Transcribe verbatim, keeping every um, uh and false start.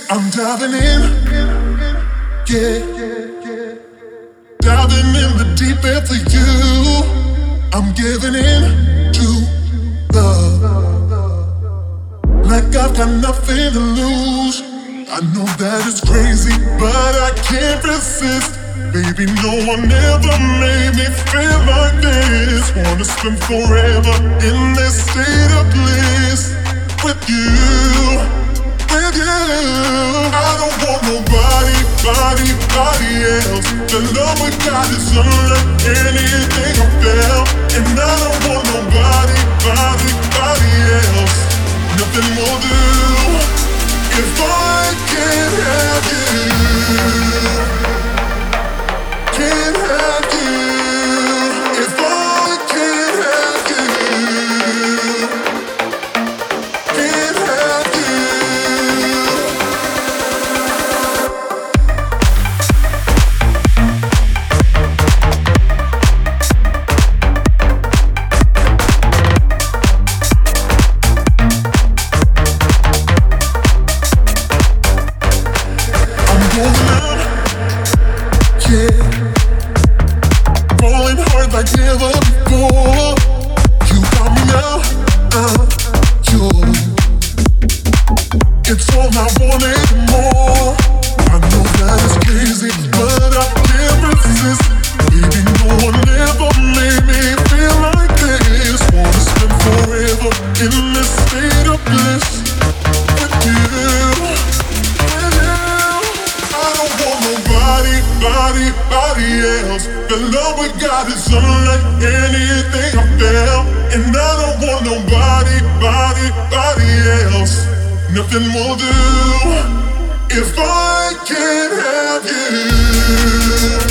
I'm diving in, yeah, diving in the deep end for you. I'm giving in to love, like I've got nothing to lose. I know that it's crazy, but I can't resist. Baby, no one ever made me feel like this. Wanna spend forever in this state of bliss with you, with you. I don't want nobody, body, body else. The love we got is unlike anything I felt. And I don't want nobody, body, body else. Nothing will do if I can't have you. Can't have you if I can't have you. Can't have you. I'm going out, yeah. Falling hard like never before. You got me now, uh, joy. It's all I wanted more. I know that it's crazy, but I can't resist. Baby, no one ever made me feel like this. Wanna spend forever in this state of bliss with you, with you. I don't want nobody, body, body else. The love we got is unlike anything I felt. And I don't want nobody, body, body else. Nothing will do if I can't have you.